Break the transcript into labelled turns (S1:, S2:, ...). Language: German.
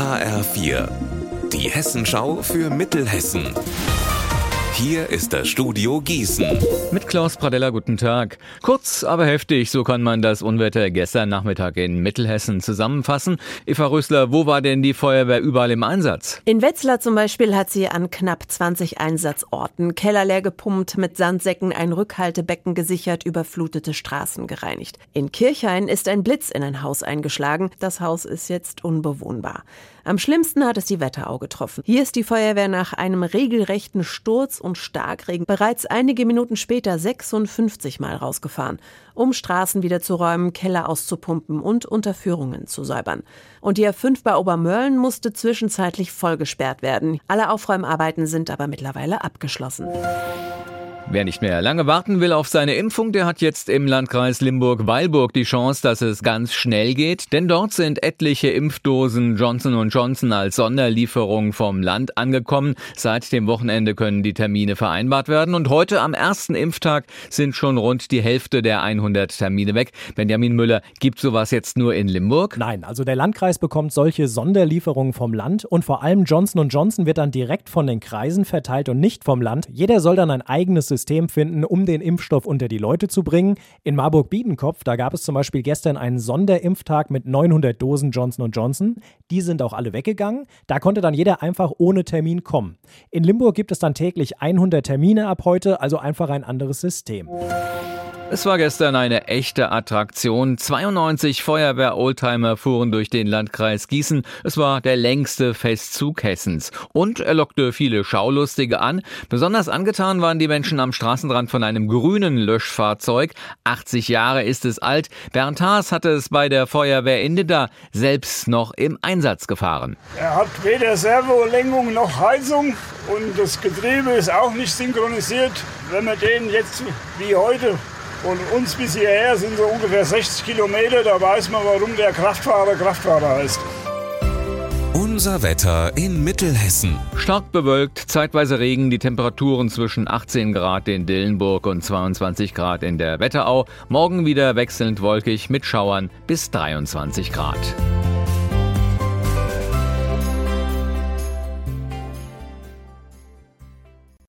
S1: HR4, die Hessenschau für Mittelhessen. Hier ist das Studio Gießen.
S2: Mit Klaus Pradella, guten Tag. Kurz, aber heftig, so kann man das Unwetter gestern Nachmittag in Mittelhessen zusammenfassen. Eva Rösler, wo war denn die Feuerwehr überall im Einsatz?
S3: In Wetzlar zum Beispiel hat sie an knapp 20 Einsatzorten Keller leer gepumpt, mit Sandsäcken ein Rückhaltebecken gesichert, überflutete Straßen gereinigt. In Kirchhain ist ein Blitz in ein Haus eingeschlagen. Das Haus ist jetzt unbewohnbar. Am schlimmsten hat es die Wetterau getroffen. Hier ist die Feuerwehr nach einem regelrechten Sturz und Starkregen bereits einige Minuten später 56 Mal rausgefahren, um Straßen wieder zu räumen, Keller auszupumpen und Unterführungen zu säubern. Und die A5 bei Obermörlen musste zwischenzeitlich voll gesperrt werden. Alle Aufräumarbeiten sind aber mittlerweile abgeschlossen.
S2: Wer nicht mehr lange warten will auf seine Impfung, der hat jetzt im Landkreis Limburg-Weilburg die Chance, dass es ganz schnell geht. Denn dort sind etliche Impfdosen Johnson & Johnson als Sonderlieferung vom Land angekommen. Seit dem Wochenende können die Termine vereinbart werden. Und heute am ersten Impftag sind schon rund die Hälfte der 100 Termine weg. Benjamin Müller, gibt sowas jetzt nur in Limburg?
S4: Nein, also der Landkreis bekommt solche Sonderlieferungen vom Land. Und vor allem Johnson & Johnson wird dann direkt von den Kreisen verteilt und nicht vom Land. Jeder soll dann ein eigenes System finden, um den Impfstoff unter die Leute zu bringen. In Marburg-Biedenkopf, da gab es zum Beispiel gestern einen Sonderimpftag mit 900 Dosen Johnson & Johnson. Die sind auch alle weggegangen. Da konnte dann jeder einfach ohne Termin kommen. In Limburg gibt es dann täglich 100 Termine ab heute, also einfach ein anderes System.
S2: Es war gestern eine echte Attraktion. 92 Feuerwehr-Oldtimer fuhren durch den Landkreis Gießen. Es war der längste Festzug Hessens. Und er lockte viele Schaulustige an. Besonders angetan waren die Menschen am Straßenrand von einem grünen Löschfahrzeug. 80 Jahre ist es alt. Bernd Haas hatte es bei der Feuerwehr in Nidda selbst noch im Einsatz gefahren.
S5: Er hat weder Servolenkung noch Heizung und das Getriebe ist auch nicht synchronisiert. Wenn man den jetzt wie heute und uns bis hierher sind so ungefähr 60 Kilometer, da weiß man, warum der Kraftfahrer heißt.
S1: Unser Wetter in Mittelhessen.
S2: Stark bewölkt, zeitweise Regen, die Temperaturen zwischen 18 Grad in Dillenburg und 22 Grad in der Wetterau. Morgen wieder wechselnd wolkig mit Schauern bis 23 Grad.